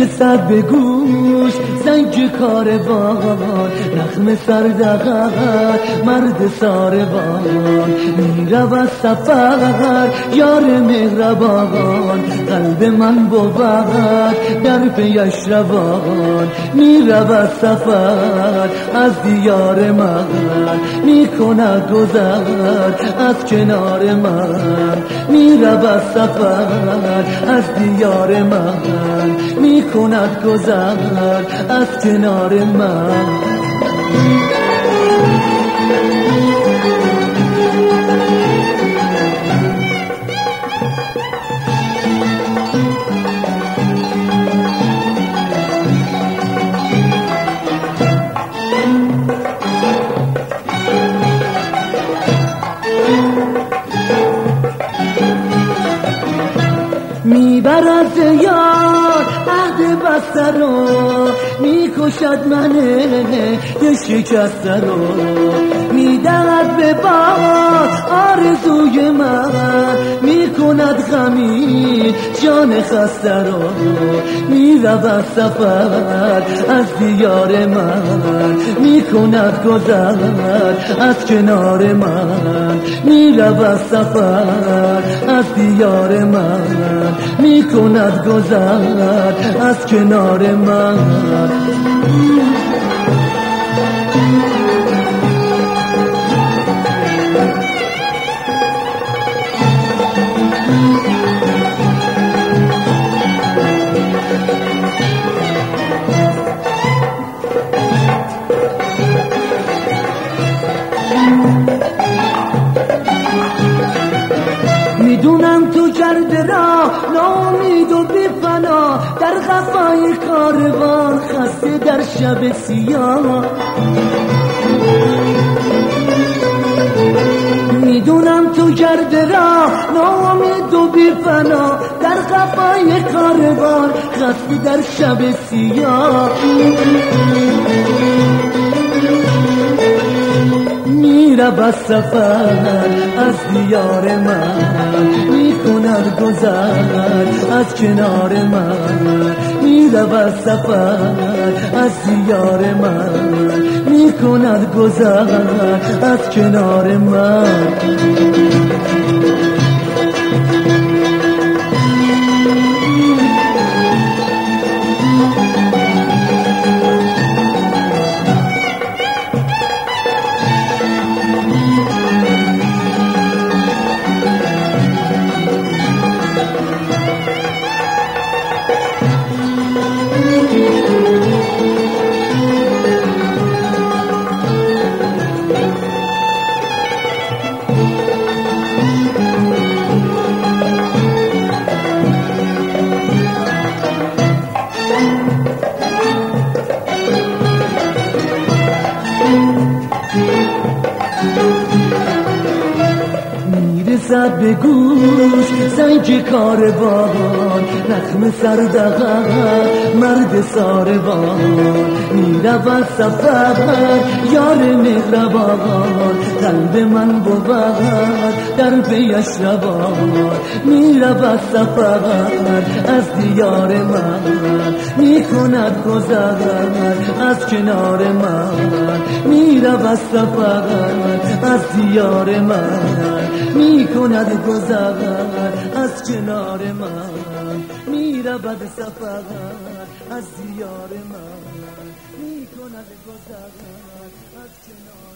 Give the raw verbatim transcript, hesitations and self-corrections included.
میرسد به گوش زنگ کاروان، نغمه سردقت مرد ساروان. میرود سفر یار مهربان، قلب من بود در پیش روان. میرود سفر از دیار من، میکند گذر از کنار من. میرود سفر از دیار من، میکند گذر از کنار من. میبرد یار عهد بسته رو، میکشد منه یه شکسته رو. میدهد به باد آرزوی من، میکند غمی جان خسته رو. میرود سفر از دیار من، میکند گذر از کنار من. میرود سفر از دیار من، میکند گذر از کنار من. میدونم تو کرده را ناامید و بی فنا، در قفای کاروان خسته در شب سیاه. میدونم تو کرده را ناامید و بی فنا، در قفای کاروان خسته در شب سیاه. میرود سفر از دیار من، میکند گذر از کنار من. میرود سفر از دیار من، میکند گذر از کنار من. میرسد به گوش زنگ کاروان، نغمه سردقت مرد ساروان. میرود سفر یار مهربان، قلب من بود در پیش روان. میرود سفر از دیار من، میکند گذر از کنار من. میرود سفر از دیار من، میکند گذر از کنار من. میرود سفر از دیار من، میکند گذر از کنار